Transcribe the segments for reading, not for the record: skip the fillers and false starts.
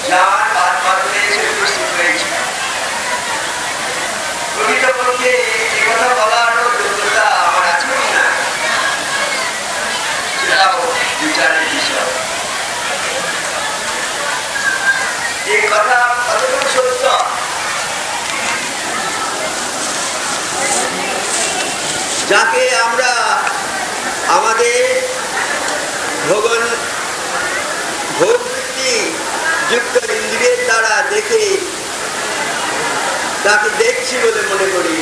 যার বাদ বাদলে সে উপস্থিত হয়েছে। প্রকৃতপক্ষে এ কথা বলারও যোগ্যতা আমার আছে না, সেটাও বিচারের বিষয়। এই কথা কতটুকু সত্য যাকে আমরা আমাদের ভোগবৃত্তি যুক্ত ইন্দ্রিয়ের দ্বারা দেখে তাকে দেখছি বলে মনে করি,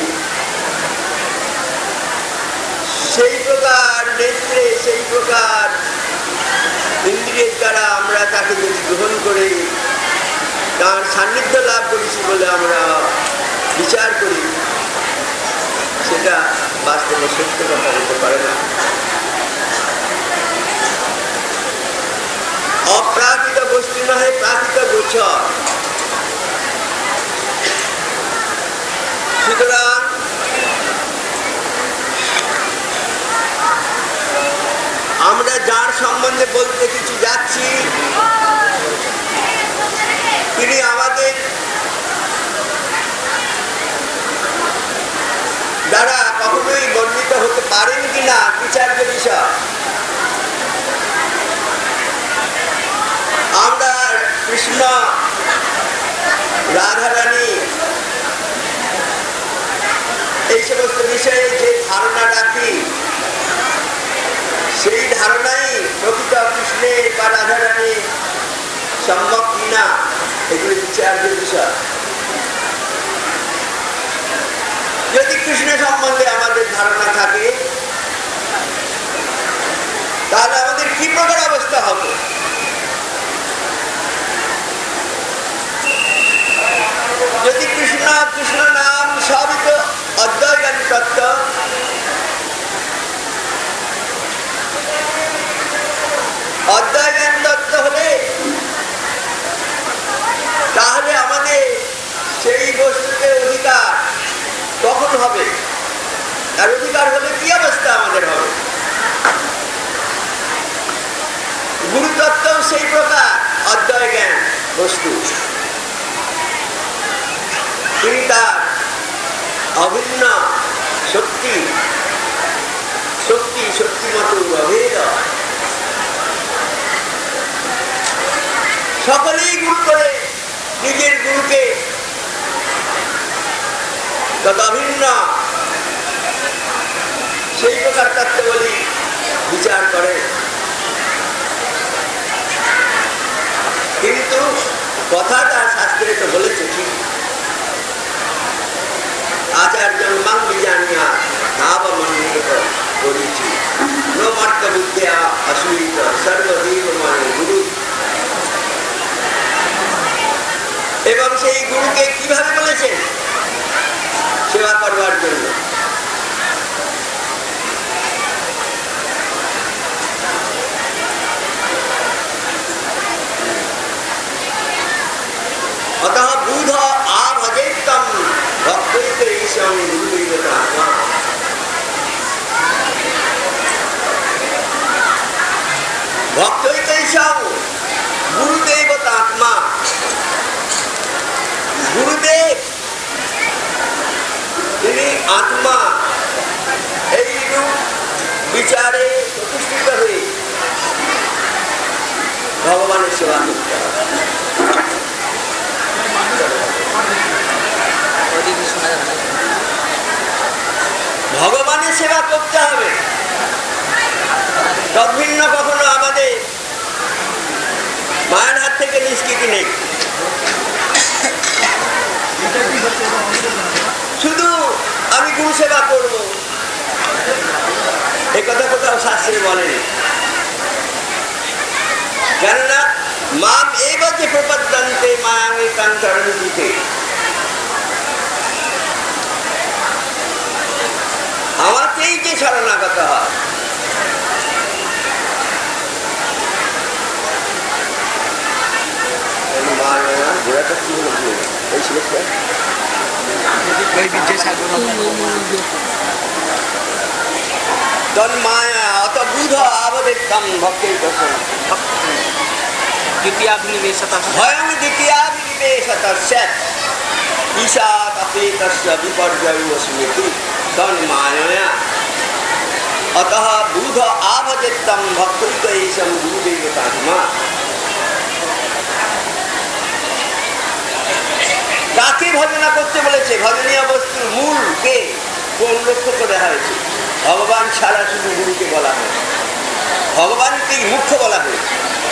সেই প্রকার নেত্রে সেই প্রকার ইন্দ্রিয়ের দ্বারা আমরা তাকে যদি গ্রহণ করে তার সান্নিধ্য লাভ করেছি বলে আমরা বিচার করি, সেটা বাস্তবে সত্য কথা হতে পারে না। অপ্রাকৃত বস্তু নহে প্রাকৃত গোচর। সুতরাং আমরা যার সম্বন্ধে বলতে কিছু যাচ্ছি তিনি আমাদের দ্বারা কখনোই বর্ণিত হতে পারেন কিনা বিচার্য বিষয়। আমরা কৃষ্ণ রাধারানী এই সমস্ত বিষয়ে যে ধারণা রাখি, সেই ধারণাই প্রকৃত কৃষ্ণের বা রাধারানী সম্ভব কিনা এগুলি বিচার্য বিষয়। যদি কৃষ্ণ সম্বন্ধে আমাদের ধারণা থাকে তাহলে আমাদের কি প্রকার অবস্থা হবে? যদি কৃষ্ণ কৃষ্ণ নাম সবই তো অদ্বয় জ্ঞান তত্ত্ব, অদ্বয় জ্ঞান তত্ত্ব হলে তাহলে আমাদের সেই বস্তুতে অধিকার কখন হবে? আর অধিকার হলে কি অবস্থা আমাদের হবে? গুরুতত্ত্ব সেই প্রকার অদ্বয় জ্ঞান বস্তু, তিনি তার অভিন্ন শক্তি শক্তিমত অভেদ সকলেই গুরু করে নিজের গুরুকে তত অভিন্ন সেই প্রকার তত্ত্বগুলি বিচার করে। কিন্তু কথাটা শাস্ত্রে তো বলেছে ঠিক, আচার্য মাং বিজানিয়া ভাবমন্বিত করেছি নমার্থ বুদ্ধিয়া অসুবিধ সর্বদেব মানে গুরু। এবং সেই গুরুকে কিভাবে বলেছেন? সেবা করবার জন্য। अतः बुध आभजेत्तम भक्तैकैषं गुरुदेवतात्मा। भक्तैकैषं गुरुदेवतात्मा। गुरुदेव তিনি আত্মা, এইরূপ বিচারে প্রতিষ্ঠিত হয়ে ভগবানের সেবা করতে হবে। ভগবানের সেবা করতে হবে, তদ্ভিন্ন কখনো আমাদের মায়ের হাত থেকে নিষ্কৃতি নেই। শুধু আমি গুরু সেবা করবো এ কথা কোথাও শাস্ত্রে বলেনি। কেননা মাম এই যে প্রপদ্যন্তে মায়ামে কান্তরণ দিতে, আমাকেই যে শরণাগত হয়। ঘোড়াটা কি হলো? এই ছিল তন্মায়া অত বুধ আবদেত্তম ভক্তের द्वितीयाभिनिवेशतः भयं द्वितीयाभिनिवेशतस्य ईशातपेतस्य विपर्ययोऽस्मीति तन्मायया अतः बुध आवजेत्तं भक्तैकैशं गुरुदेवतात्मा। কাকে ভজনা করতে বলেছে? ভজনীয় বস্তুর মূল কে, কোন লক্ষ্য করে হয়েছে? ভগবান ছাড়া শুধু গুরুকে বলা হয়, ভগবানকেই মুখ্য বলা হয়েছে।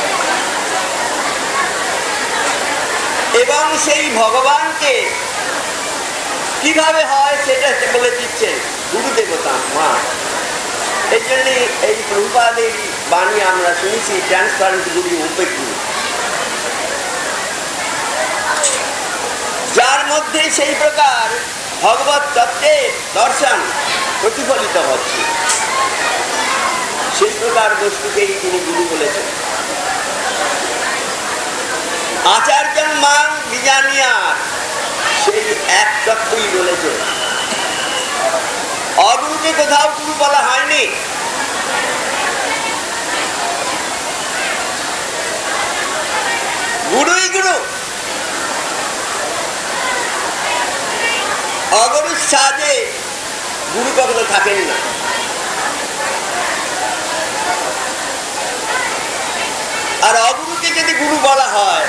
এবং সেই ভগবানকে কিভাবে হয় সেটা বলে দিচ্ছেন গুরুদেবতা মা। এই জন্য এই প্রভুপাদের বাণী আমরা শুনেছি ট্রান্সপারেন্ট গুরু, ওপেক গুরু, যার মধ্যে সেই প্রকার ভগবত তত্ত্বের দর্শন প্রতিফলিত হচ্ছে, সেই প্রকার বস্তুকেই তিনি গুরু বলেছেন। আচার্য মান বিজানিয়ার সেই এক তত্ত্বই বলেছে। অগুরুকে কোথাও গুরু বলা হয়নি। গুরুই গুরু। অগুরুর সাহায্যে গুরু কখনো থাকেন না। আর অগুরুকে যদি গুরু বলা হয়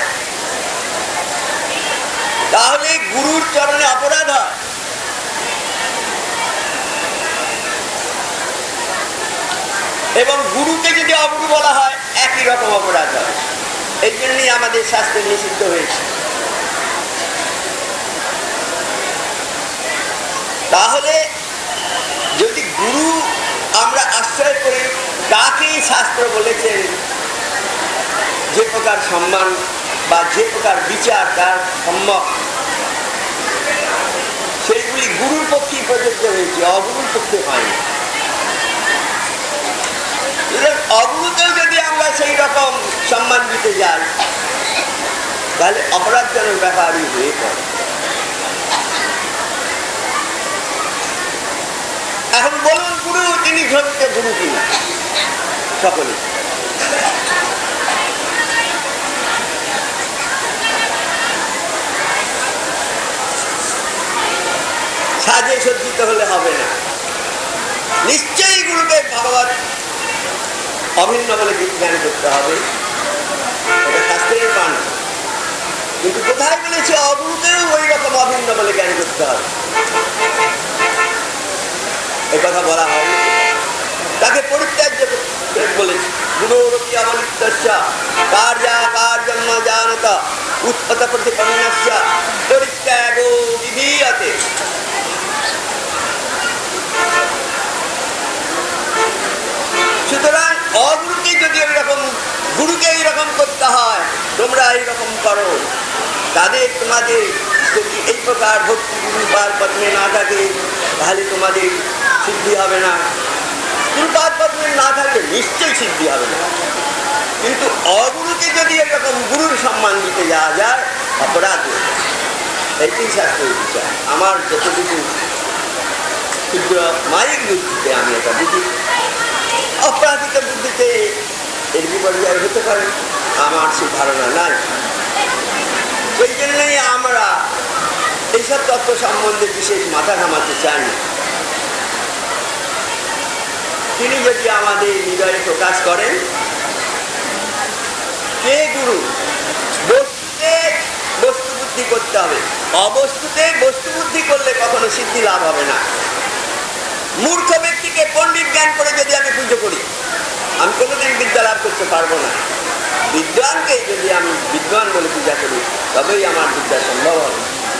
তাহলে গুরুর চরণে অপরাধ হয়। এবং গুরুকে যদি অগুরু বলা হয় একই রকম অপরাধ হয়। এই জন্যই আমাদের শাস্ত্রে নিষিদ্ধ হয়েছে। তাহলে যদি গুরু আমরা আশ্রয় করি, কাকে শাস্ত্র বলেছেন যে প্রকার সম্মান বা যে প্রকার বিচার তার সম্যক, সেইগুলি গুরুর পক্ষে প্রযোজ্য হয়েছে, অগুরুর পক্ষে হয়নি। অগুরুকেও যদি আমরা সেই রকম সম্মান দিতে যাই তাহলে অপরাধজনক ব্যাপারই হয়ে পড়ে। এখন বলুন গুরু তিনি সত্যি গুরু কিনা? সকলে সাজে সজ্জিত হলে হবে না। নিশ্চয়ই গুরুকে ভগবত অভিন্ন বলে জ্ঞান করতে হবে, এটা শাস্ত্রের বাণী। কিন্তু কোথায় বলেছে অগুরুকেও ওই রকম অভিন্ন বলে জ্ঞান করতে হবে? এ কথা বলা হয়। তাকে পরিত্যাজ্য বলেছে। গুরুরপি অমনিত্যস্য কার্যা কার্যম জানত উৎপত প্রতিপন্নস্য পরিত্যাগো বিধীয়তে। সুতরাং অগুরুকে যদি এইরকম, গুরুকে এইরকম করতে হয়, তোমরা এইরকম করো, তাদের তোমাদের যদি এই প্রকার ভক্তি গুরুপাদ পদ্মে না থাকে তাহলে তোমাদের সিদ্ধি হবে না। গুরুপাদ পদ্মে না থাকলে নিশ্চয়ই সিদ্ধি হবে না। কিন্তু অগুরুকে যদি এরকম গুরুর সম্মান দিতে যাওয়া যায় অপরাধ। এইটাই শাস্ত্রের বিচার। আমার যতটুকু ক্ষুদ্র মায়িক বুদ্ধিতে আমি এটা বুঝি, অপ্রাকৃত বুদ্ধিতে এর বিপর্যয় হতে পারে, আমার সেই ধারণা নাই। সেই জন্যই আমরা এইসব তত্ত্ব সম্বন্ধে বিশেষ মাথা ঘামাতে চাই না। তিনি যদি আমাদের হৃদয়ে প্রকাশ করেন কে গুরু, বস্তুতে বস্তু বুদ্ধি করতে হবে। অবস্তুতে বস্তু বুদ্ধি করলে কখনো সিদ্ধি লাভ হবে না। মূর্খ ব্যক্তিকে পণ্ডিত জ্ঞান করে যদি আমি পুজো করি, আমি কোনোদিন বিদ্যা লাভ করতে পারবো না। বিদ্বানকে যদি আমি বিদ্বান বলে পূজা করি তবেই আমার বিদ্যা সম্ভব হবে।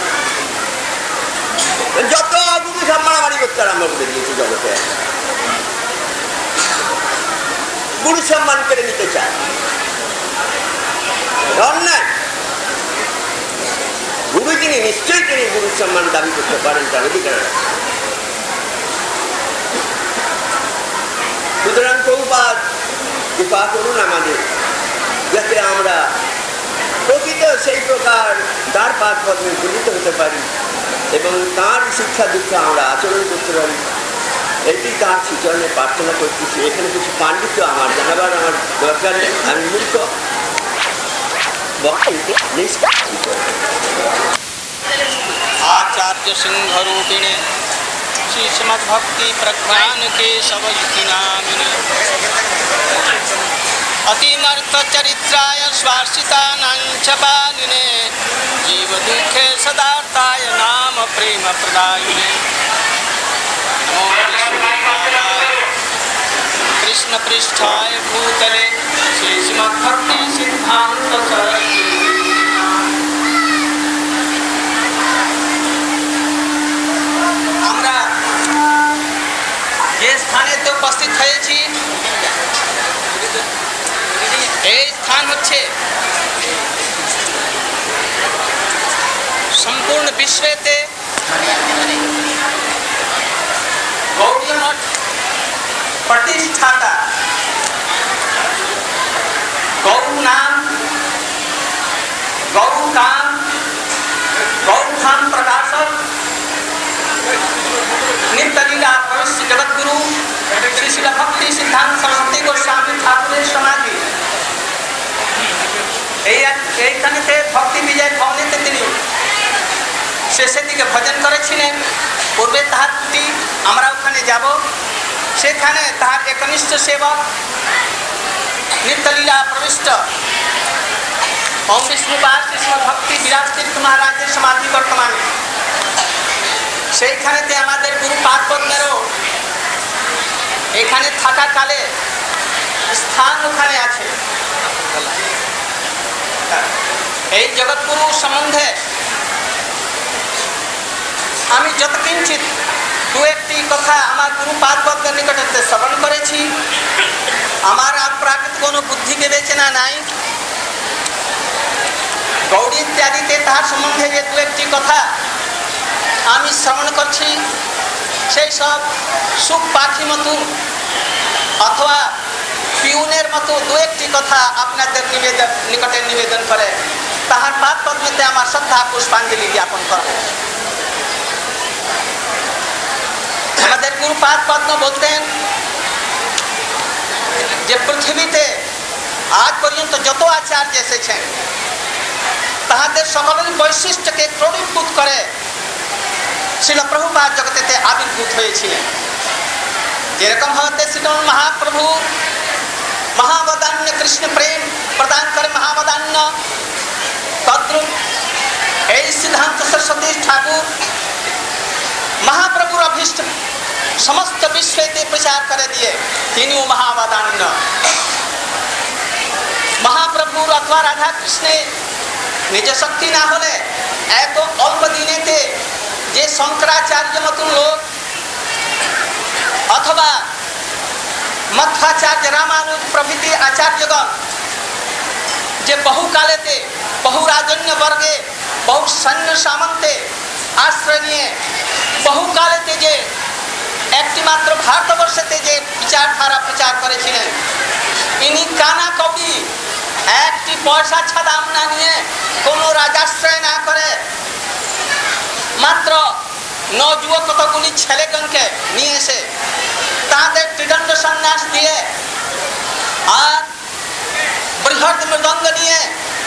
যত অগুরু সব মারামারি করতে আরম্ভ করে দিয়েছি জগতে। গুরু সম্মান করে নিতে চায়, অন্যায়। গুরু যিনি নিশ্চয়ই তিনি গুরু সম্মান দাবি করতে পারেন, তার অধিকার আছে। সুতরাং প্রভুপাদ কৃপা করুন আমাদের, যাতে আমরা প্রকৃত সেই প্রকার তার পাদ পদ্মে পূজিত হতে পারি এবং তাঁর শিক্ষা দীক্ষা আমরা আচরণ করতে পারি। এটি তাঁর শ্রীচরণে প্রার্থনা করতেছি। এখানে কিছু পাণ্ডিত্য আমার জানাবার আমার দরকার নেই, আমি মূর্খ। বক্তব্যকে নিষ্কাশিত। आचार्य सिंह रूपिणे श्री श्रीमद्भक्ति प्रज्ञान केशव नामिने अतिमर्थ चरित्राय स्वार्षितानांच पालिने जीव दुखे सदार्थाय नाम प्रेम प्रदायिने नमो विष्णुपादाय कृष्ण पृष्ठाय भूतले श्री श्रीमद्भक्ति सिद्धांत सरस्वती। আমরা যে স্থানেতে উপস্থিত হয়েছি এই স্থান হচ্ছে সম্পূর্ণ বিশ্বেতে গৌড়ীয় মঠ প্রতিষ্ঠাতা গৌর নাম গৌর কাম गौर धाम प्रकाशक नित्य लीला प्रविष्ट जगत गुरु श्री श्री भक्ति सिद्धांत सरस्वती गोस्वामी ठाकुर समाधि এইখানে ভক্তি বিজয় ভবনেতে তিনি শেষের দিকে ভজন করেছিলেন। পূর্বে তাহার দুটি আমরা ওখানে যাব, সেখানে তাহার একনিষ্ঠ সেবক নিত্যলীলা প্রবিষ্ট ओम विष्णुपाद कृष्ण भक्ति विराज तीर्थ महाराज समाधि बर्तमाने সেইখানেতে আমাদের গুরু পাদপদ্মেরও এখানে থাকাকালে স্থান ওখানে আছে। এই জগৎগুরু সম্বন্ধে আমি যত কিঞ্চিত দু একটি কথা আমার গুরু পাদপদ্মের নিকটে শ্রবণ করেছি। আমার প্রাকৃতিক কোনো বুদ্ধি বিবেচনা নাই। গৌড়ী ইত্যাদিতে তাহার সম্বন্ধে যে দু একটি কথা আমি শ্রবণ করছি, সেই সব সুখ পাখি মতো অথবা পিউনের মতো দু একটি কথা আপনাদের নিকটে নিবেদন করে তাহার পাদ পদ্মেতে আমার শ্রদ্ধা পুষ্পাঞ্জলি জ্ঞাপন করা। আমাদের গুরু পাদ পদ্ম বলতেন যে পৃথিবীতে আজ পর্যন্ত যত আচার্য এসেছেন তাহাদের সকলের বৈশিষ্ট্যকে ক্রমীভূত করে শ্রীল প্রভুপাদ জগতেতে আবির্ভূত হয়েছিলেন। যেরকম ভাবে শ্রীল মহাপ্রভু মহাবদান্য কৃষ্ণ প্রেম প্রদান করে মহাবদান্য, তদ্রূপ এই সিদ্ধান্ত সরস্বতী ঠাকুর মহাপ্রভুর অভীষ্ট সমস্ত বিশ্বেতে প্রচার করে দিয়ে তিনিও মহাবদান্য। মহাপ্রভুর অথবা রাধা কৃষ্ণের নিজ শক্তি না হলে এত অল্প দিনেতে যে শঙ্করাচার্য মতন লোক অথবা মধ্বাচার্য রামানুজ প্রভৃতি আচার্যগণ যে বহুকালেতে বহু রাজন্য বর্গে বহু সৈন্য সামন্তে আশ্রয় নিয়ে বহুকালেতে যে একটি মাত্র ভারতবর্ষেতে যে বিচারধারা প্রচার করেছিলেন, ইনি কানা কবি একটি পয়সা ছাড়া না নিয়ে কোনো রাজাশ্রয় না করে মাত্র 9 যুবক কতগুলি ছেলেগণকে নিয়ে এসে তাদের ত্রিদণ্ড সন্ন্যাস দিয়ে আর বৃহৎ মৃদঙ্গ নিয়ে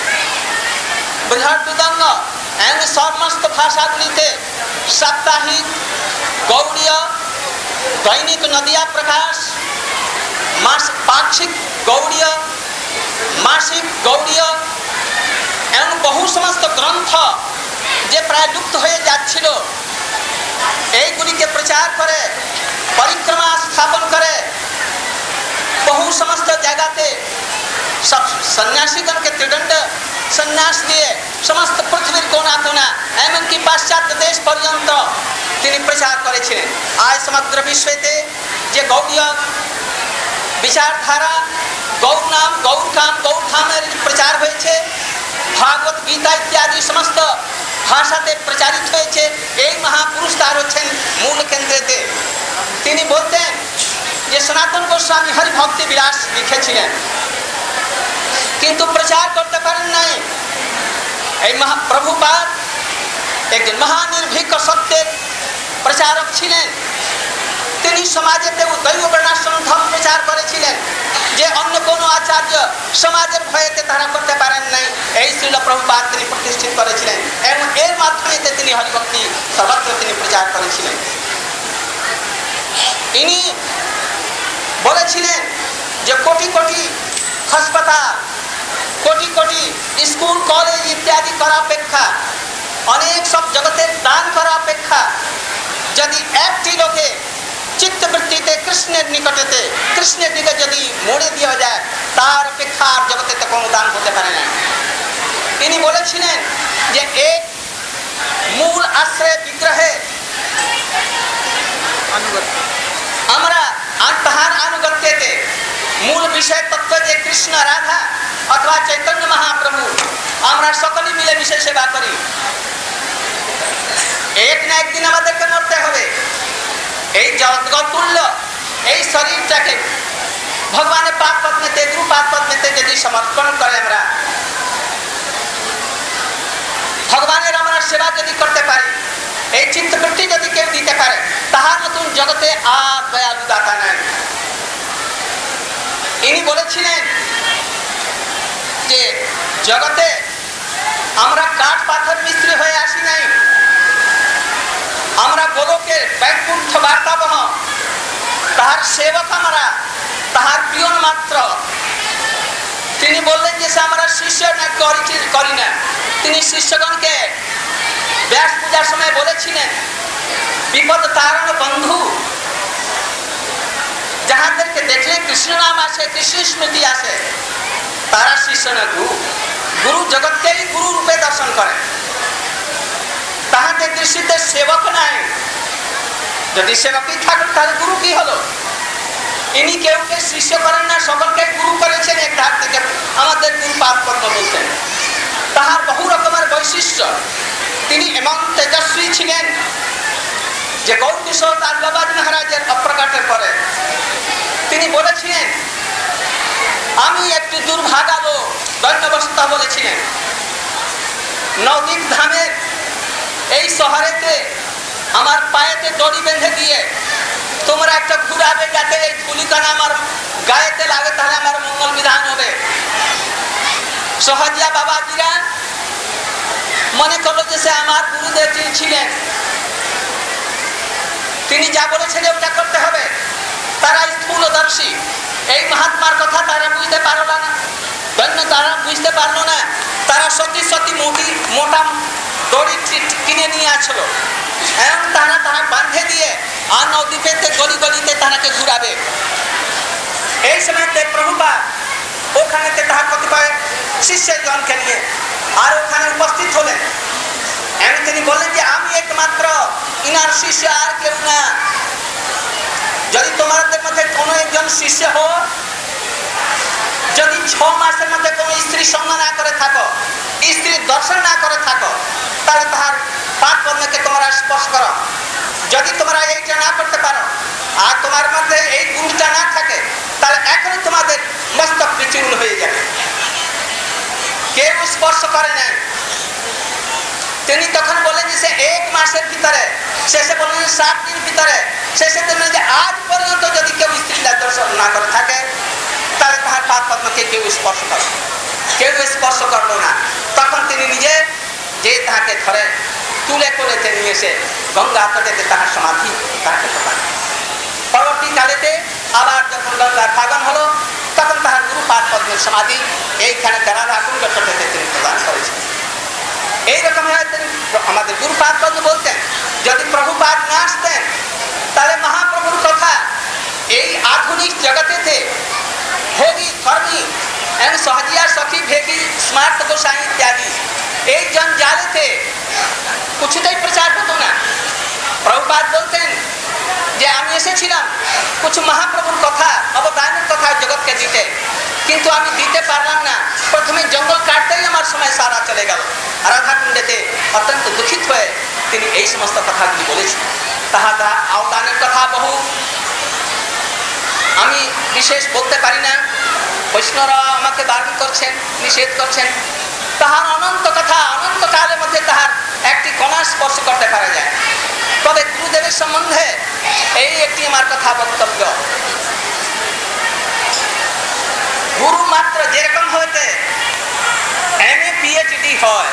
বৃহৎ মৃদঙ্গ এবং সমস্ত ভাষাগুলিতে সাপ্তাহিক গৌড়ীয় দৈনিক নদিয়া প্রকাশ পাক্ষিক গৌড়ীয় মাসিক গৌড়ীয় এবং বহু সমস্ত গ্রন্থ যে প্রায় লুপ্ত হয়ে যাচ্ছিল এইগুলিকে প্রচার করে পরিক্রমা স্থাপন করে বহু সমস্ত জায়গাতে সব সন্ন্যাসীগণকে ত্রিদণ্ড সন্ন্যাস দিয়ে সমস্ত পৃথিবীর কোনা কোনা এমনকি পাশ্চাত্য দেশ পর্যন্ত তিনি প্রচার করেছিলেন। আজ সমগ্র বিশ্বেতে যে গৌড়ীয় বিচারধারা গৌর নাম গৌর কাম গৌর ধামের প্রচার হয়েছে, ভাগবত গীতা ইত্যাদি সমস্ত ভাষাতে প্রচারিত হয়েছে, এই মহাপুরুষ তার হচ্ছেন মূল কেন্দ্রেতে। তিনি বলতেন যে সনাতন গোস্বামী হরিভক্তি বিলাস লিখেছিলেন কিন্তু প্রচার করতে পারেন নাই। এই তিনি সমাজেতে দৈব বর্ণাশ্রম ধর্ম প্রচার করেছিলেন, যে অন্য কোনো আচার্য সমাজের ভয়েতে তারা করতে পারেন নাই। এই শ্রীল প্রভুপাদ তিনি প্রতিষ্ঠিত করেছিলেন এবং এর মাধ্যমে তিনি হরিভক্তি সর্বত্র তিনি প্রচার করেছিলেন। ইনি বলেছিলেন যে কোটি কোটি হাসপাতাল, কোটি কোটি স্কুল কলেজ ইত্যাদি করা অপেক্ষা, অনেক সব জগতের দান করা অপেক্ষা যদি একটি লোকে চিত্তবৃত্তিতে কৃষ্ণের নিকটেতে কৃষ্ণের দিকে যদি মোড়ে দেওয়া যায়, তার অপেক্ষা আর জগতে তো কোনো দান হতে পারে না। তিনি বলেছিলেন যে এক মূল আশ্রয় বিগ্রহে আমরা তাহার আনুগত্যতে মূল বিষয় তত্ত্ব যে কৃষ্ণ রাধা অথবা চৈতন্য মহাপ্রভু, আমরা সকলে মিলেমিশে সেবা করি। এক না একদিন আমাদেরকে মরতে হবে। এই জগৎতুল্য এই শরীরটাকে ভগবানের পাদ পদ্মেতে গুরু পাদ পদ্মেতে যদি সমর্পণ করে, আমরা ভগবানের আমরা সেবা যদি করতে পারি, এই চিত্তবৃত্তি যদি কেউ দিতে পারে, তাহার নতুন জগতে আর দয়ালু দাতা নাই। ইনি বলেছিলেন যে জগতে আমরা কাঠ পাথর মিস্ত্রি হয়ে আসি নাই, আমরা গোলকের বৈকুণ্ঠ বার্তাবহ, তাহার সেবক আমরা, তাহার পিয়ন মাত্র। তিনি বললেন যে আমরা শিষ্য না করি না। তিনি শিষ্যগণকে ব্যাস পূজার সময় বলেছিলেন, বিপদ তারণ বন্ধু, যাহাদেরকে দেখলে কৃষ্ণ নাম আসে, কৃষ্ণ স্মৃতি আসে, তারা শিষ্য না গুরু। গুরু জগৎকেই গুরু রূপে দর্শন করে, তাহাদের দৃষ্টিতে সেবক নাই। যদি সেবকই থাকুন তাহলে গুরু কি হলো? ইনি কেউকে শিষ্য করেন না, সকলকে গুরু করেছেন। এক ধার থেকে আমাদের গুরু পাদ পদ্ম বলছেন। তাহার বহু রকমের বৈশিষ্ট্য। তিনি এমন তেজস্বী ছিলেন যে গৌর কিশোর দাস বাবাজি মহারাজের অপ্রকাটের পরে তিনি বলেছিলেন, আমি একটি দুর্ভাগা লোক, দৈন্যবস্থা বলেছিলেন। নদীর ধামের এই শহরেতে আমার পায়েতে দড়ি বেঁধে দিয়ে তোমরা একটা ঘুরাবে, যাতে এই ধুলিকানা আমার গায়েতে লাগে, তাহলে আমার মঙ্গল বিধান হবে। সহজিয়া বাবাজিরা মনে করলো যে সে আমার গুরুদেব যিনি ছিলেন, তিনি যা বলেছেন ওটা করতে হবে। তারা স্থূলদর্শী, এই মহাত্মার কথা তারা বুঝতে পারলো না, তারা বুঝতে পারলো না। তারা সত্যি সত্যি মোটা দড়ি কিনে নিয়ে আসলো এবং তারা বাঁধে দিয়ে আর নদী পেতে গলি গলিতে তারাকে ঘুরাবে। এই সময়তে প্রভুপাদ ওখানেতে তাহার কতিপয় শিষ্যজনকে নিয়ে আর ওখানে উপস্থিত হলেন এবং তিনি বললেন যে আমি একমাত্র ইনার শিষ্য, আর কেউ না। যদি তোমাদের মধ্যে কোনো একজন শিষ্য হো, যদি 6 মাসের মধ্যে কোনো স্ত্রী সঙ্গ না করে থাকো, স্ত্রীর দর্শন না করে থাকো, তাহলে তাহার পাদ পদ্মকে তোমরা স্পর্শ করো। যদি তোমরা এইটা না করতে পারো আর তোমার মধ্যে এই গুণটা না থাকে, তাহলে এখনই তোমাদের মস্তক বিচূর্ণ হয়ে যাবে। কেউ স্পর্শ করে নাই। তিনি তখন বলেন যে সে 1 মাসের ভিতরে, শেষে বললেন 7 দিন ভিতরে, শেষে বললেন যে আজ পর্যন্ত যদি কেউ স্ত্রী দর্শন না করে থাকে, তাহলে তাহার পাদ পদ্মকে কেউ স্পর্শ করে। কেউ স্পর্শ করলো না। তখন তিনি নিজে যে তাহাকে ধরে তুলে করেতে নিয়ে এসে গঙ্গা তটেতে তাহার সমাধি তাহাকে প্রদান। পরবর্তীকালেতে আবার যখন গঙ্গার ফাগন হলো, তখন তাহার গুরু পাদ পদ্মের সমাধি এইখানে রাধাকুণ্ড তটেতে তিনি প্রদান করেছেন। এইরকম আমাদের গুরু পাদ পদ্ম বলতেন, যদি প্রভুপাদ না আসতেন তাহলে মহাপ্রভুর কথা এই আধুনিক জগতেতে ভোগী ধর্মী এবং সহজিয়া সখী ভেগী স্মার্ট গোসাই ইত্যাদি এই জঞ্জালেতে কিছুটাই প্রচার হতো না। প্রভুপাদ বলতেন যে আমি এসেছিলাম কিছু মহাপ্রভুর কথা, অবদানের কথা জগৎকে দিতে, কিন্তু আমি দিতে পারলাম না। প্রথমে জঙ্গল কাটতেই আমার সময় সারা চলে গেল। রাধাকুণ্ডেতে অত্যন্ত দুঃখিত হয়ে তিনি এই সমস্ত কথাগুলি বলেছেন। তাহার অবদানের কথা বহু, আমি বিশেষ বলতে পারি না। বৈষ্ণবরা আমাকে বারণ করছেন, নিষেধ করছেন। তাহার অনন্ত কথা, অনন্ত কালের মধ্যে তাহার একটি কণা স্পর্শ করতে পারা যায়। তবে গুরুদেবের সম্বন্ধে এই একটি আমার কথা বক্তব্য। গুরু মাত্র যেরকম হইতে MA PhD হয়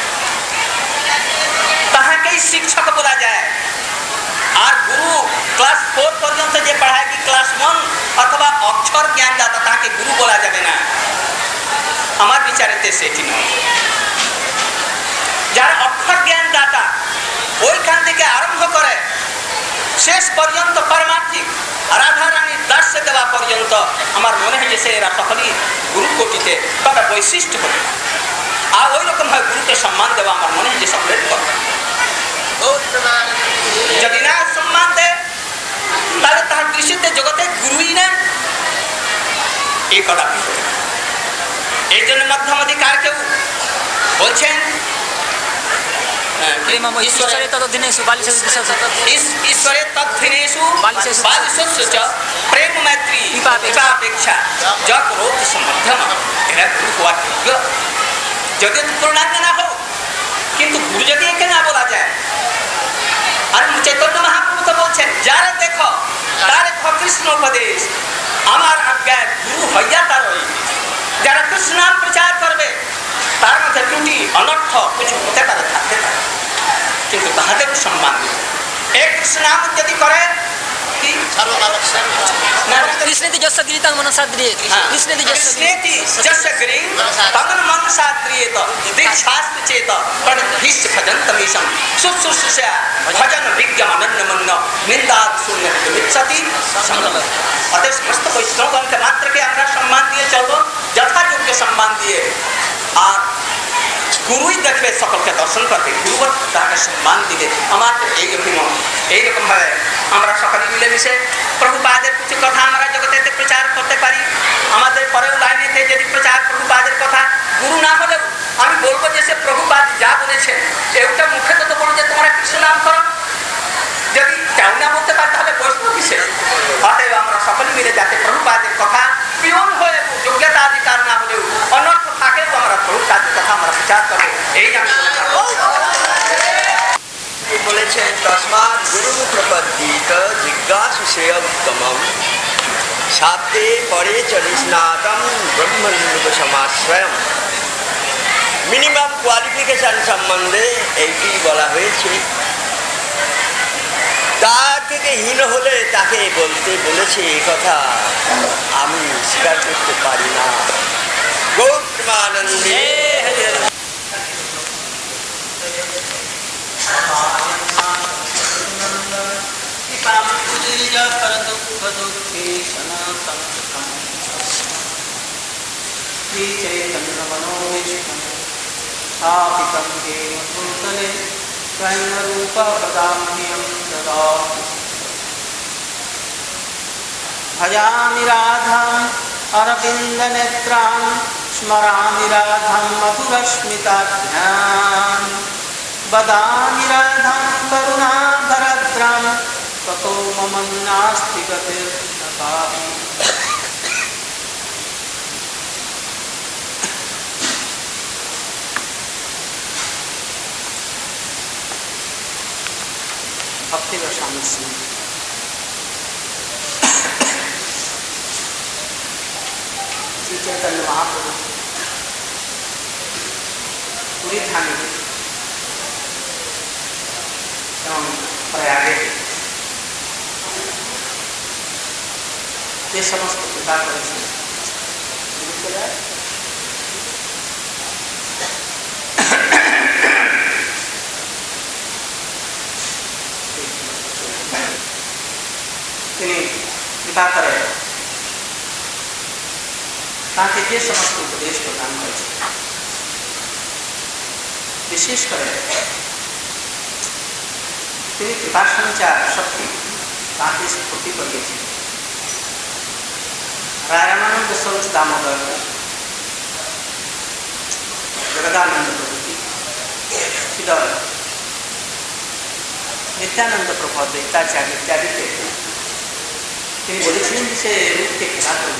তাহাকেই শিক্ষক বলা যায়। আর গুরু ক্লাস 4 পর্যন্ত যে পড়ায় কি ক্লাস 1 অথবা অক্ষর জ্ঞানদাতা তাকে গুরু বলা যাবে না। আমার বিচারেতে সেটি নয়। যারা অক্ষর জ্ঞানদাতা ওইখান থেকে আরম্ভ করে শেষ পর্যন্ত পারমার্থিক রাধারানীর দাস দেওয়া পর্যন্ত আমার মনে হয় যে সে এরা সকলেই গুরু কোটিতে তবে বৈশিষ্ট্য হবে। আর ওই রকম ভাবে গুরুকে সম্মান দেওয়া আমার মনে হয় যে সকলের করবে। যদি না সম্মান দেয় তাহলে তার দৃষ্টিতে জগতে গুরুই না, এই কথা কি হবে। এই জন্য মধ্যমাধিকার কেউ বলছেন ঈশ্বরে তদ্ধিনেষু বালিশেষু চ প্রেম মৈত্রী কৃপাপেক্ষা যা করোতি সমধ্যম। এরা গুরু হওয়ার যোগ্য। যদি পূর্ণাঙ্গ না হোক কিন্তু গুরু যদি একে না বলা যায়। আর চৈতন্য মহাপ্রভু তো বলছেন যারা দেখো তার কৃষ্ণ উপদেশ আমার আজ্ঞায় গুরু হইয়া তার। যারা কৃষ্ণ নাম প্রচার করবে তার মধ্যে ত্রুটি অনর্থ কিছু হতে পারে, থাকতে পারে, কিন্তু তাহাদের সম্মান দিবে। এক কৃষ্ণ নাম যদি করে কি কৃষ্ণেতি যস্য গিরিতাং মনসাদ্রিয়েত, কৃষ্ণেতি যস্য গিরিং তং মনসাদ্রিয়েত দীক্ষাস্ত চেত প্রণতিশ্চ ভজন্তমীশং শুশ্রূষয়া ভজন বিজ্ঞানন্নমন্ন নিন্দাদ শূন্য মিচ্ছতি সংগত। অতএব সমস্ত বৈষ্ণবগণকে মাত্রকে আমরা সম্মান দিয়ে চলবো, যথাযোগ্য সম্মান দিয়ে। আর গুরুই দেখবে সকলকে দর্শন করবে, গুরু তাকে সম্মান দিবে। আমার তো এই অভিমত। এইরকম ভাবে আমরা সকলে মিলেমিশে প্রভুপাদের কিছু কথা আমরা জগতে প্রচার করতে পারি। আমাদের পরেও লাইনেতে যদি প্রচার প্রভুপাদের কথা গুরু না হলেও আমি বলবো যে সে প্রভুপাদ যা বলেছেন এটা মুখে তো বলো যে তোমরা কৃষ্ণ নাম করো। যদি কেউ না বলতে পারে তাহলে বসবো কিসে। অতএব আমরা সকলে মিলে যাতে প্রভুপাদের কথা পিয়ন হয়ে যোগ্যতা অধিকার না হলেও অনর্থ থাকেও আমরা প্রভুপাদের কথা আমরা প্রচার করবো, এই আমি বলেছেন তস্মাৎ গুরু প্রপদ্যিত জিজ্ঞাসু শ্রেয় উত্তমম শাব্দে পরে চলিস্নাতম ব্রহ্মলোক সমাশ্রয়ম। মিনিমাম কোয়ালিফিকেশন সম্বন্ধে এইটি বলা হয়েছে। তার থেকে হীন হলে তাকে বলতে বলেছে এই কথা আমি স্বীকার করতে পারি না। গৌতমানন্দে भजामि राधां अरविन्दनेत्रां स्मरामि राधां मधुरस्मिताभ्यां वदामि राधां करुणाधरद्रां ततो मम नास्ति गतिर्नकामि। भक्ति रसायन सिंह श्री चैतन्य महाप्रभु पूरी ध्यान एवं प्रयागे ये समस्त कृपा कर कृपा करे ताकि जे समस्त उपदेश प्रदान कर विशेष करे कृपा संचार शक्ति ताकि स्फूर्ति कर रामानंद स्वरूप दामोदर जगदानंद प्रभु नित्यानंद प्रभु द्वैताचार्य इत्यादि তিনি বলেছিলেন সে রূপকে খেলা করবে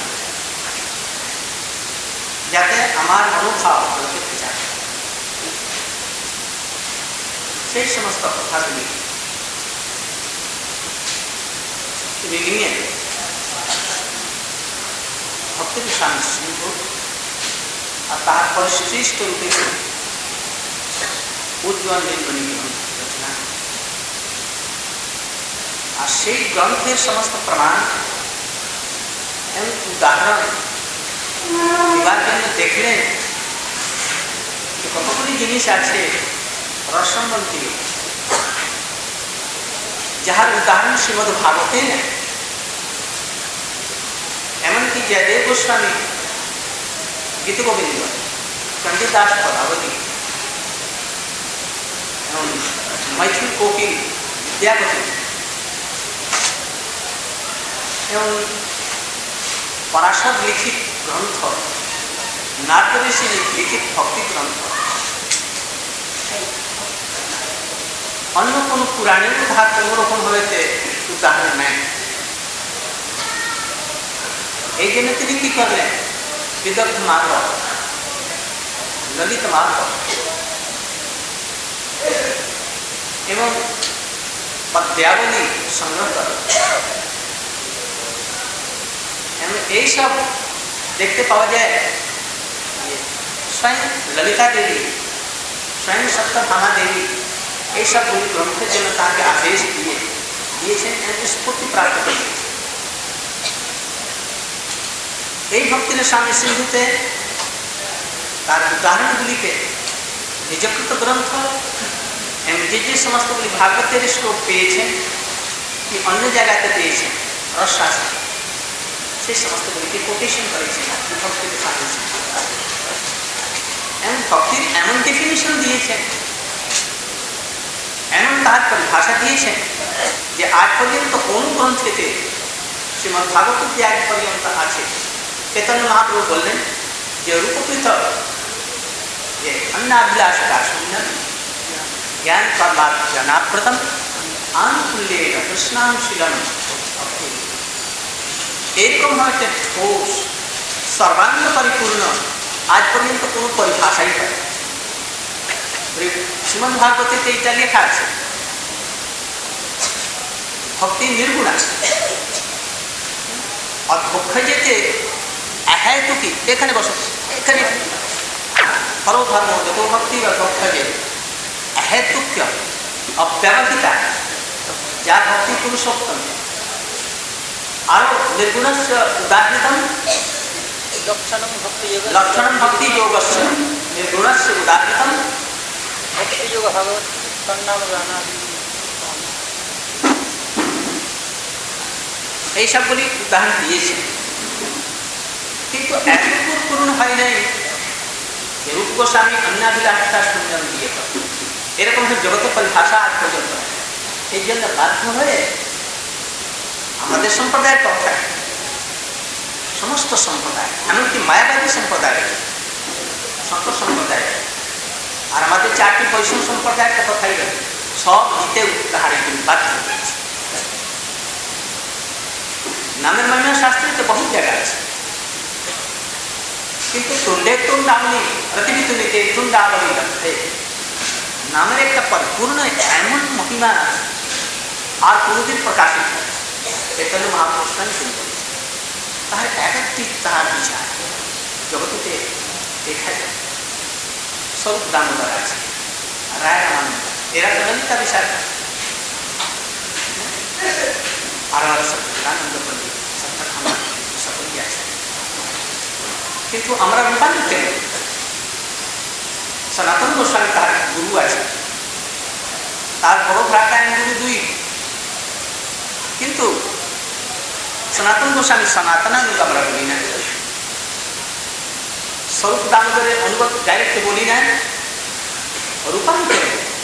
যাতে আমার মনোভাব লোকে প্রচার সেই সমস্ত কথাগুলি তিনি নিয়ে ভক্তির স্বামী সিন্ধু আর তারপরে সৃষ্ট রূপে উজ্জ্বল নির্মণী রচনা। আর সেই গ্রন্থের সমস্ত প্রমাণ এবং উদাহরণ দিবার জন্য দেখলেন যে কতগুলি জিনিস আছে রসমন্ত্রী, যাহার উদাহরণ শ্রীমদ ভাগবতে নেই। এমনকি জয়দেব গোস্বামী গীতগোবিন্দ, চণ্ডীদাস পদাবলী এবং মৈথিল কোকিল বিদ্যাপতি এবং পরাশর লিখিত গ্রন্থ, নারদ ঋষি লিখিত ভক্তি গ্রন্থ, অন্য কোনো পুরাণের ধার কোনোরকম হয়েছে উদাহরণ নেই। এই জন্য তিনি কি করলেন? বিদগ্ধ মার্গ, ললিত মার্গ এবং পদ্যাবলী সংগ্রহ করে। এইসব দেখতে পাওয়া যায় স্বয়ং ললিতা দেবী, স্বয়ং সত্যভামা দেবী এইসবগুলি গ্রন্থের জন্য তাকে আদেশ দিয়েছেন এবং স্ফূর্তি প্রাপ্ত করেছেন। এই ভক্তির স্বামী সিন্ধুতে তার উদাহরণগুলিকে নিজকৃত গ্রন্থ এবং যে সমস্তগুলি ভাগবতের শ্লোক পেয়েছেন কি অন্য জায়গাতে পেয়েছেন রসশাস্ত্র, সেই সমস্তগুলিকে কোটেশন করেছেন ভক্তির স্বামী সিন্ধু। এবং ভক্তির এমন ডেফিনিশন দিয়েছেন, এমন তার পরিভাষা দিয়েছেন যে আজ পর্যন্ত কোন গ্রন্থেতে শ্রীমদ্ ভাগবত যে আজ পর্যন্ত আছে, চৈতন্য মহাপ্রভু বললেন যে রূপকৃত যে অন্নাভিলাষ দাসুন্নম জ্ঞান কর্মার্জনাপ্রতম আনুকূল্যেন কৃষ্ণাংশীলন, এরকমভাবে একটা ঠোস সর্বাঙ্গ পরিপূর্ণ আজ পর্যন্ত কোনো পরিভাষাই হয়। শ্রীমদ্ ভাগবতে এইটা লেখা আছে, ভক্তি নির্গুণ আছে। অধ্যক্ষ যেতে অহেতুকি, এখানে বসো, এখানে পরধর্ম যত ভক্তি অধ্যক্ষ যে অহেতুক্য অব্যবহিতা, যা ভক্তি পুরুষোত্তম আরো নির্গুণস্য উদাহৃতম লক্ষণম ভক্তি যোগস্য নির্গুণস্য উদাহৃতম ভক্তি যোগ ভাগবত তন্নাম গানা। এই সবগুলি উদাহরণ দিয়েছে, কিন্তু এতটুকু পূর্ণ হয় নাই যে রূপ গোস্বামী অন্নাভিলাষিতা সুন্দর দিয়ে এরকম জগতের পরিভাষা আজ পর্যন্ত। এই জন্য বাধ্য হয়ে আমাদের সম্প্রদায়ের কথা, সমস্ত সম্প্রদায়, এমনকি মায়াবাদী সম্প্রদায়, শঙ্কর সম্প্রদায় আর আমাদের চারটি বৈষ্ণব সম্প্রদায়ের কথাই রয়েছে, সব গীতে উদ্ধারে বাধ্য হয়েছে। নামের মহিমা শাস্ত্রে তো বহু জায়গা আছে, কিন্তু তুণ্ডে তুণ্ডাবলী প্রতিবিত নিতে তুণ্ডাবলী লক্ষ্যে নামের একটা পরিপূর্ণ এমন মহিমা আর কোনোদিন প্রকাশিত হয় চৈতন্য মহাপ্রভু স্বয়ং বলেছেন। তাহার একটি তাহার বিচার জগতে দেখা যায়। স্বরূপ দামোদর আছে, রায় রামানন্দ, এরা তো ললিতা বিচার করে। আর সত্যানন্দ পণ্ডিত, সত্যভামা সকলেই আছে, কিন্তু আমরা রূপান্তরিত করি। সনাতন গোস্বামী তার গুরু আছে, তার বড় ভ্রাতায়ন গুরু দুই, কিন্তু সনাতন গোস্বামী সনাতনানুগ আমরা বলি না, স্বরূপ দামোদরের অনুবাদ ডাইরেক্ট বলি না, রূপান্তর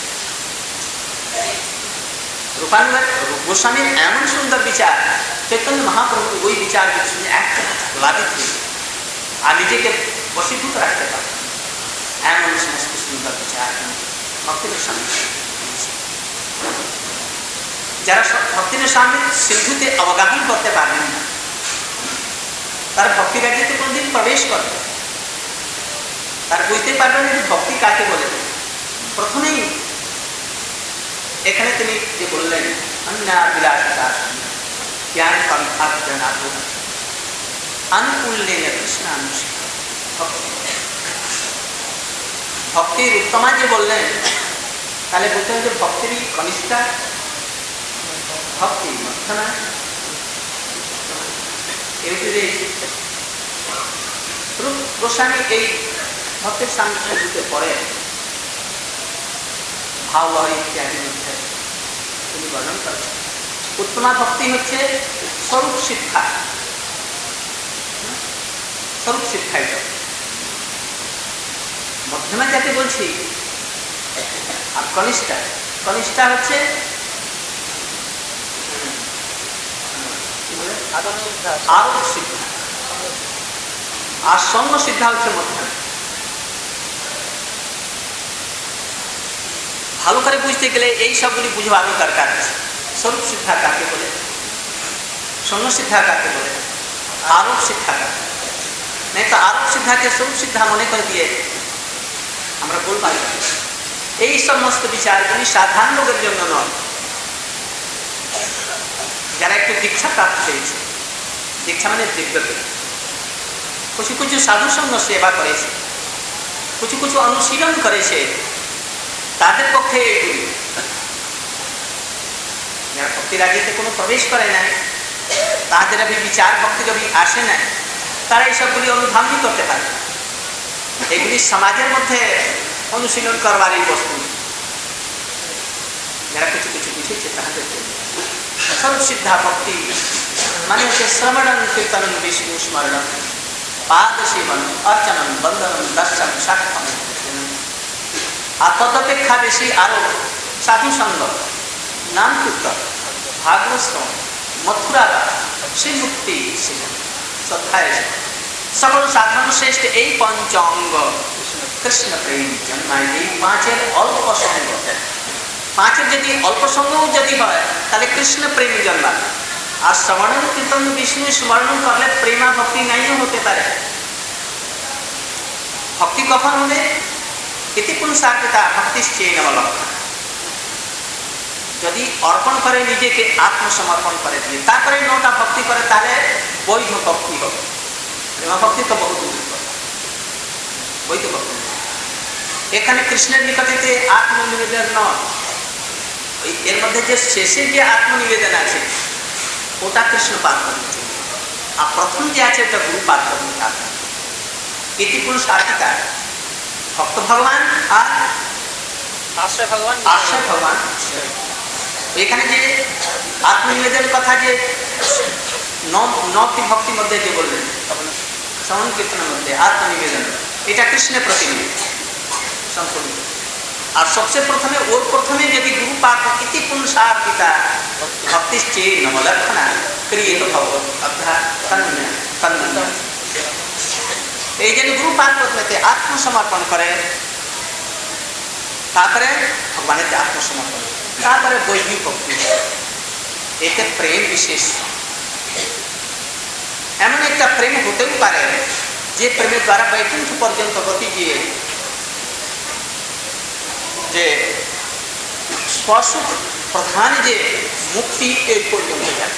রূপান্তর গোস্বামীর এমন সুন্দর বিচার, চৈতন্য মহাপ্রভু ওই বিচার শুনে একটা লাভিত হয়ে আর নিজেকে বশীভূত রাখতে পারে। এমন সমস্ত সুন্দর বিচার ভক্তির সামনে, যারা ভক্তির সামনে সিন্ধুতে অবগাহন করতে পারবেন না, তারা ভক্তি রাজ্যতে কোনোদিন প্রবেশ করবে, তারা বুঝতে পারবেন যে ভক্তি কাকে বলে। প্রথমেই এখানে তিনি যে বললেন অন্যাভিলাষিতা, জ্ঞান পন্থার্জনাত আনুকূল্যেন কৃষ্ণানুষ্ঠিত ভক্তির উত্তমা যে বললেন, তাহলে বলতে হবে যে ভক্তিরই কনিষ্ঠা, ভক্তি মধ্যমা, এগুলি রূপ গোস্বামী এই ভক্তির সাংখ্যে পরে ভাব লহরী ইত্যাদি মধ্যে তিনি বর্ণন করেছেন। উত্তমা ভক্তি হচ্ছে স্বরূপ শিক্ষা, স্বরূপ শিক্ষাই। মধ্যমা যাকে বলছি আর কনিষ্ঠা, কনিষ্ঠা হচ্ছে আরোপ শিক্ষা, আর সঙ্গ শিক্ষা হচ্ছে মধ্যমা। ভালো করে বুঝতে গেলে এই সবগুলি বুঝবারও দরকার আছে। স্বরূপ শিক্ষা কাকে বলে, সঙ্গ শিক্ষা কাকে বলে, আরোপ শিক্ষা কাকে, नहीं तो आरोप सिद्धा के स्वरूप सिद्धा मने कर दिए আমরা বল পাই। এই সমস্ত বিচারগুলি সাধারণ লোকের জন্য নয়, যারা একটু দীক্ষা প্রাপ্ত হয়েছে, দীক্ষা মানে দিব্যতা, কিছু কিছু সাধু সঙ্গ সেবা করেছে, কিছু কিছু অনুশীলন করেছে, তাদের পক্ষে এগুলি। যারা ভক্তি রাজ্যতে কোনো প্রবেশ করে নাই, তাদের অভি বিচার ভক্তি যদি আসে নাই, তারা এইসবগুলি অনুধাবন করতে পারে। এগুলি সমাজের মধ্যে অনুশীলন করবারই বস্তু। যারা কিছু কিছু বুঝেছে তাদের স্বরূপ সিদ্ধা ভক্তি মানে হচ্ছে শ্রবণম কীর্তনম বিষ্ণু স্মরণম পাদ সেবন অর্চনম বন্দনম দর্শন সাক্ষম। আর তদপেক্ষা বেশি আরো সাধু সঙ্গ, নাম কীর্তন, ভাগবত, মথুরা, শ্রীমুক্তি শ্রদ্ধায় সকল সাধারণ শ্রেষ্ঠ এই পঞ্চ অঙ্গ কৃষ্ণ প্রেম জন্মায়। এই পাঁচের অল্প সঙ্গ, পাঁচের যদি অল্প সঙ্গও যদি হয় তাহলে কৃষ্ণ প্রেম জন্মায়। আর শ্রবণ কীর্তন বিষ্ণু স্মরণ করলে প্রেমা ভক্তি নাইও হতে পারে। ভক্তি কখন হবে? ইতি পুনসার্পিতা ভক্তিশ্চেন লক্ষণ। যদি অর্পণ করে নিজেকে, আত্মসমর্পণ করে দিয়ে তারপরে নটা ভক্তি করে, তাহলে বৈধ ভক্তি হবে। প্রেমা ভক্তি তো বহু দূর, বৈধ ভক্তি। এখানে কৃষ্ণের নিকটেতে আত্মনিবেদন নয়, এর মধ্যে যে শেষে যে আত্মনিবেদন আছে ওটা কৃষ্ণ পাঠ করছে, আর প্রথম যে আছে ওটা গুরু পাঠ করতে থাকে। ইতি পুনসার্পিতা ভক্ত ভগবান আর আশ্রয় ভগবান, আশ্রয় ভগবান। এখানে যে আত্মনিবেদন কথা যে নটি ভক্তির মধ্যে যে বললেন শ্রবণ কীর্তনের মধ্যে আত্মনিবেদন, এটা কৃষ্ণের প্রতিনিবেদন সম্পূর্ণ। আর সবচেয়ে প্রথমে ওর প্রথমে যদি গুরু পাঠ ইতি পুনসার্পিতা ভক্তিশ্চে নবলক্ষণা ক্রিয়েত ভগবত অর্থাৎ এই জন্য গুরু পাঠ করতে আত্মসমর্পণ করে, তারপরে ভগবানের আত্মসমর্পণ, তারপরে বৈদিক ভক্তি। এতে প্রেম বিশেষ, এমন একটা প্রেম হতেও পারে যে প্রেমের দ্বারা বৈকুণ্ঠ পর্যন্ত গতি গিয়ে যে স্বসুখ প্রধান যে মুক্তি এই পর্যন্ত যাবে,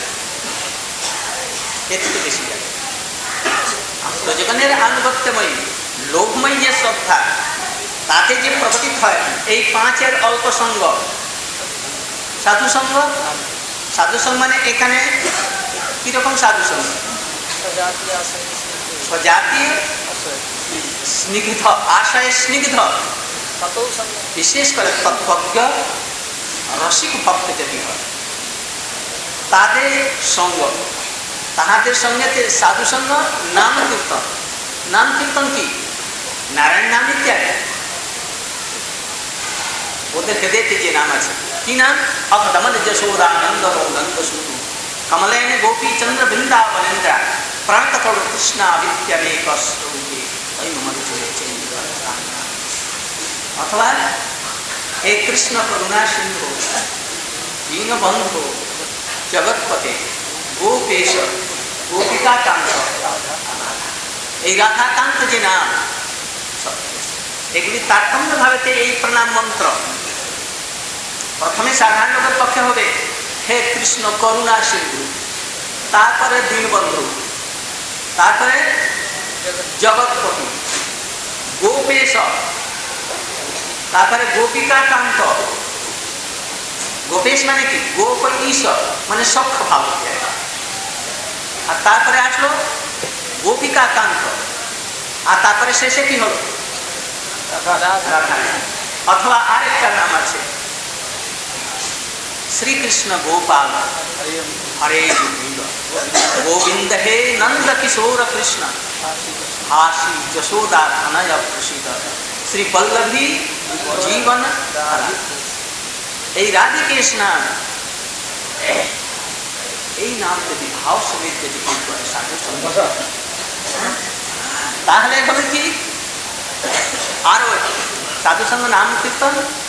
এর থেকে বেশি যাবে। জীবনের আনুগত্যময়ী লোভময়ী যে শ্রদ্ধা, তাতে যে প্রকটিত হয় এই পাঁচের অল্প সঙ্গ। সাধু সঙ্গ, সাধু সঙ্গ মানে এখানে কিরকম সাধু সঙ্গ? স্বজাতীয় স্নিগ্ধ, আশায় স্নিগ্ধ, বিশেষ করে তৎপজ্ঞ রসিক ভক্ত যদি হয় তাদের সঙ্গ, তাহাদের সঙ্গে সাধু সঙ্গ, নাম কীর্তন। নাম কীর্তন কি? নারায়ণ নাম ইত্যাদি। ওদের হৃদয়তে যে নাম আছে, কি নাম? অকদমন যশোদা নন্দ নন্দ সুতু কমলেন গোপী চন্দ্র বৃন্দাবনেন্দ্র প্রাণকথোড় কৃষ্ণা বিদ্যামে কষ্টে অথবা হে কৃষ্ণ করুণা সিন্ধু দীনবন্ধু জগৎপতে গোপেশ গোপিকাকান্ত। এই রাধাকান্ত যে নাম, এগুলি তারতম্যভাবেতে এই প্রণাম মন্ত্র প্রথমে সাধারণ লোকের পক্ষে হবে হে কৃষ্ণ করুণা সিন্ধু, তারপরে দীনবন্ধু, তারপরে জগৎপতি, গোপেশ, তারপরে গোপিকা কান্ত। গোপেশ মানে কি? গোপ ঈশ্বর মানে সখ্য ভাব। আর তারপরে আসলো গোপিকা কান্ত, আর তারপরে শেষে কি হলো? রাধা। অথবা আরেকটা নাম আছে শ্রীকৃষ্ণ গোপাল হরে গোবিন্দ, গোবিন্দ হে নন্দ কিশোর কৃষ্ণ, হাসি যশোদা ধনয় প্রসিদ্ধ, শ্রী পল্লভী জীবন ধারা। এই রাধিকেশ নাম, এই নাম যদি ভাব সমেত যদি কি করে সাধু সঙ্গ, তাহলে হবে কি আরো সাধু সঙ্গ নাম কীর্তন